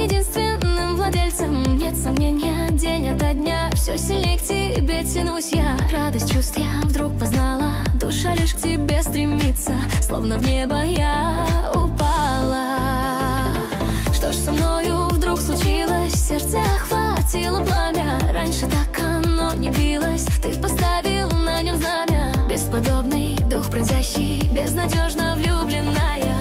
единственным владельцем. Нет сомнения, день ото дня все сильнее к тебе тянусь я. Радость чувств я вдруг познала, душа лишь к тебе стремится, словно в небо я упала. Что ж со мною вдруг случилось? Сердце охватило пламя. Раньше так оно не билось. Ты поставил на нем знамя. Бесподобный дух бродящий, безнадежно влюбленная.